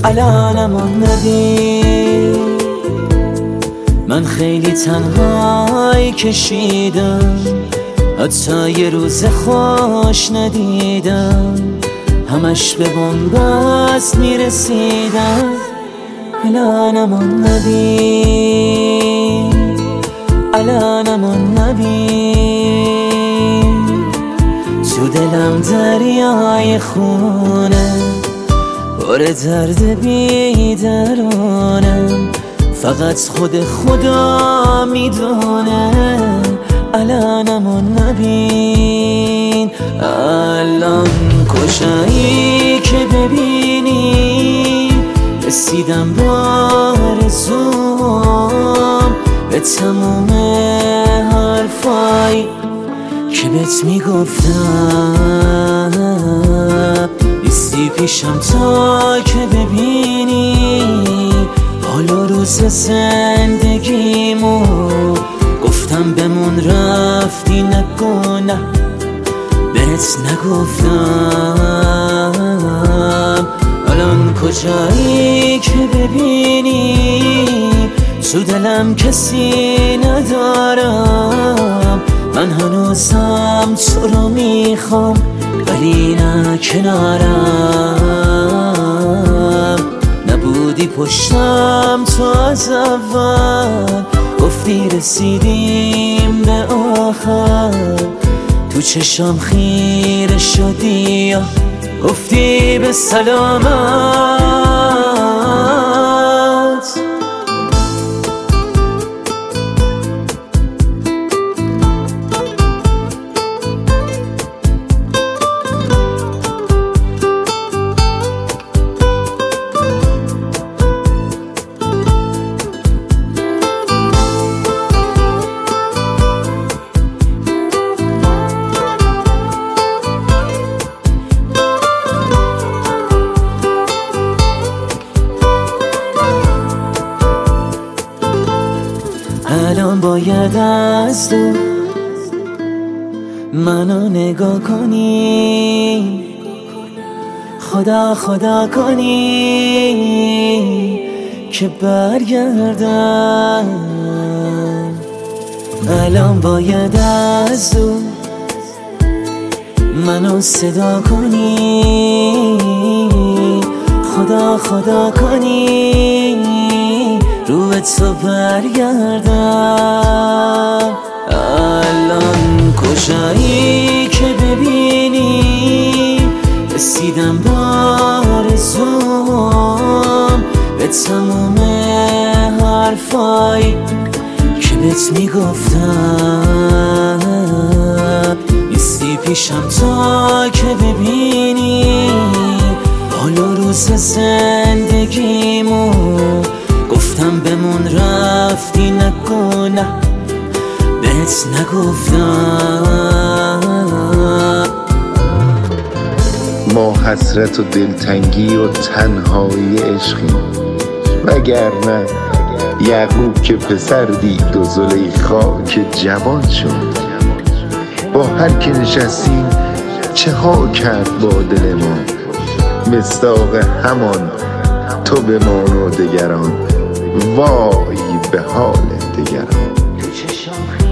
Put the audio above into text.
الانم ندی، من خیلی تنهایی کشیدم، حتی یه روز خوش ندیدم، همش به بنبست میرسیدم. الانم ندی، الانم نبین، تو دلم دریای خونه، پر درد بیدرانم، فقط خود خدا میدونه. الانم نبین، الان کجایی که ببینی رسیدم با آرزوام به تموم حرفایی که بهت میگفتم. نیستی پیشم تا که ببینی حال و روز زندگیمو، گفتم بمون رفتی نگو نه، بهت نگفتم. الان کجایی که ببینی تو دلم کسی ندارم، من هنوزم تو رو میخوام ولی نه کنارم. نبودی پشتم تو از اول، گفتی رسیدیم به آخر، تو چشام خیره شدی، گفتی به سلامت. الان باید از دور منو نگاه کنی، خدا خدا کنی که برگردم. الان باید از دور منو صدا کنی، خدا خدا کنی رو به تو برگردم. الان کجایی که ببینی رسیدم با آرزوام به تموم حرفایی که بهت میگفتم. نیستی پیشم تا که ببینی حال و روز زندگیمو، گفتم بمون رفتی نگو نه، بهت نگفتم. ما حسرت و دلتنگی و تنهایی عشقیم، وگرنه یعقوب که پسر دید و زلیخا که جوان شد، با هر که نشستیم چه ها کرد با دل ما، مصداق همان تو بمان و دگران، وای به حال دگران.